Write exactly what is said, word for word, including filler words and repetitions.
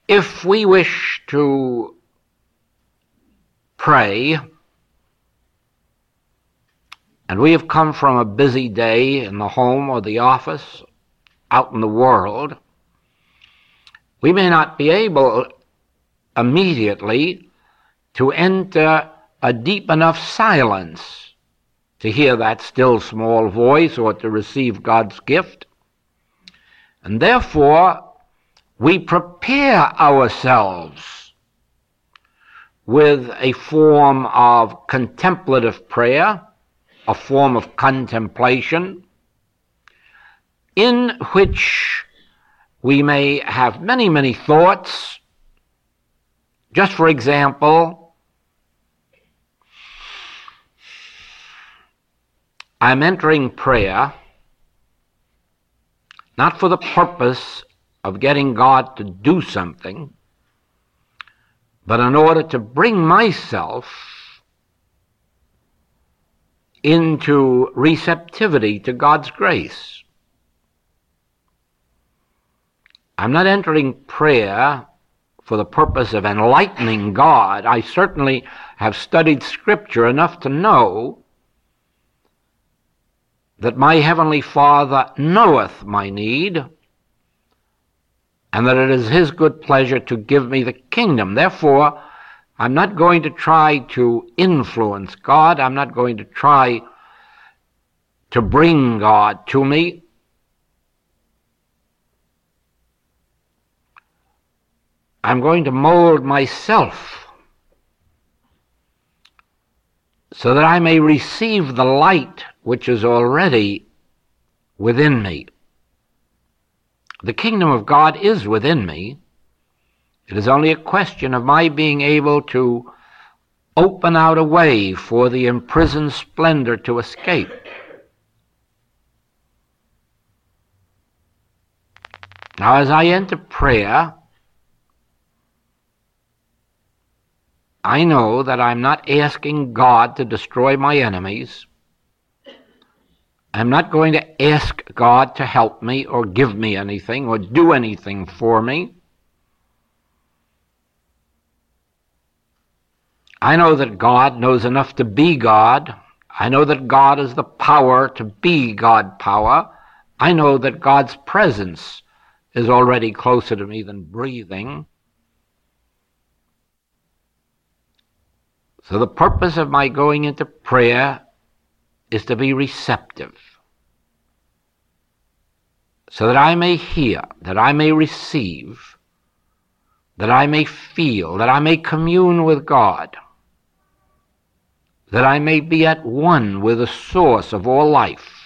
If we wish to pray, and we have come from a busy day in the home or the office, out in the world, we may not be able immediately to enter a deep enough silence to hear that still small voice or to receive God's gift. And therefore, we prepare ourselves with a form of contemplative prayer, a form of contemplation, in which we may have many, many thoughts. Just for example, I'm entering prayer not for the purpose of getting God to do something, but in order to bring myself into receptivity to God's grace. I'm not entering prayer for the purpose of enlightening God. I certainly have studied Scripture enough to know that my Heavenly Father knoweth my need, and that it is His good pleasure to give me the kingdom. Therefore, I'm not going to try to influence God. I'm not going to try to bring God to me. I'm going to mold myself so that I may receive the light which is already within me. The kingdom of God is within me. It is only a question of my being able to open out a way for the imprisoned splendor to escape. Now, as I enter prayer, I know that I'm not asking God to destroy my enemies. I'm not going to ask God to help me or give me anything or do anything for me. I know that God knows enough to be God. I know that God is the power to be God power. I know that God's presence is already closer to me than breathing. So the purpose of my going into prayer is to be receptive, so that I may hear, that I may receive, that I may feel, that I may commune with God, that I may be at one with the source of all life.